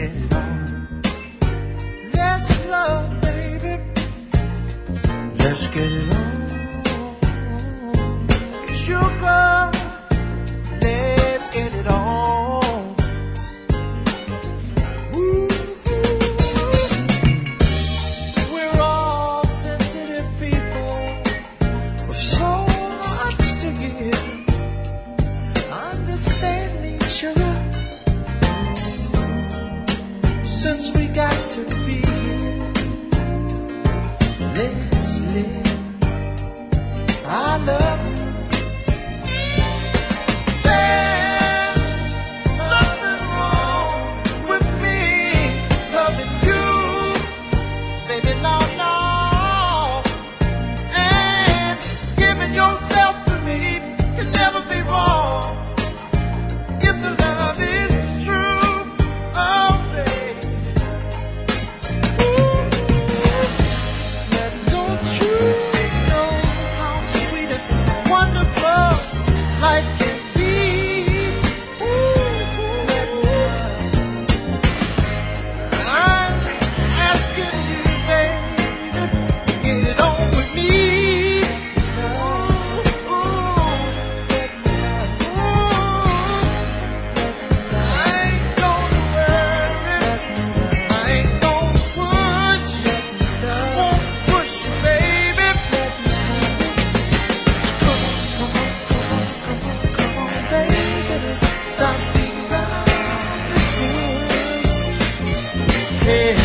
get it on. Let's love, baby. Let's get it on. Sugar, let's get it on. Ooh, we're all sensitive people with so much to give. Understand me, sugar. Since we got to be here, let's live our love. There's nothing wrong with me loving you, baby, no, no. And giving yourself to me can never be wrong if the love is true. Oh, baby. Ooh, don't you know how sweet and wonderful life can be? Ooh, I'm asking you, baby, to get it on with me. Ooh, I ain't gonna worry, I ain't gonna push, won't push you, baby. Come on, baby, stop being around the bush. Hey.